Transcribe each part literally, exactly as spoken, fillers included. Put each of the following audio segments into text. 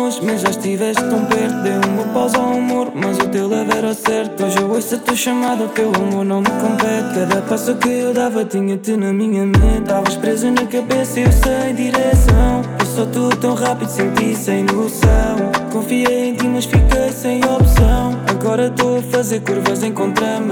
longe, mas já estiveste tão perto. Dei uma pausa ao amor, mas o teu leve era certo. Hoje eu ouço a tua chamada, pelo amor não me compete. Cada passo que eu dava tinha-te na minha mente. Estavas presa na cabeça e eu sem direção. Passou tudo tão rápido, senti sem noção. Confiei em ti mas fiquei sem opção. Agora estou a fazer curvas em contramão.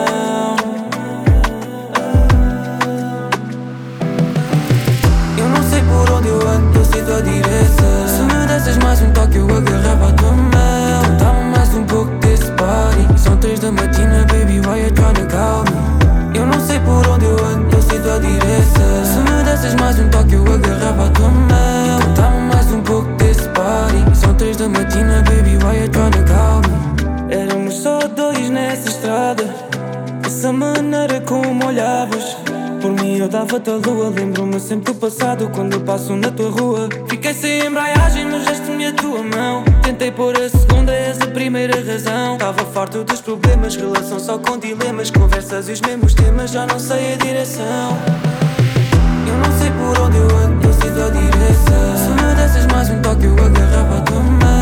Eu não sei por onde eu ando, eu sei tua direção. Se me desses mais um toque eu agarrava a tua mão. Dá-me mais um pouco desse party. São três da matina, baby, why you tryna call me? Eu não sei por onde eu ando, eu sei tua direção. Se me desses mais um toque eu agarrava a tua mão. Então dá-me mais um pouco desse party. São três da matina, baby, why you tryna call me? Éramos só dois nessa estrada. Essa maneira como olhavas por mim eu dava-te a lua. Lembro-me sempre do passado quando eu passo na tua rua. Fiquei sem embreagem, mas deste-me a tua mão. Tentei pôr a segunda, és a primeira razão. Estava farto dos problemas, relação só com dilemas. Conversas e os mesmos temas, já não sei a direção. Eu não sei por onde eu ando, eu sei tua direção. Se me desses mais um toque eu agarrava a tua mão.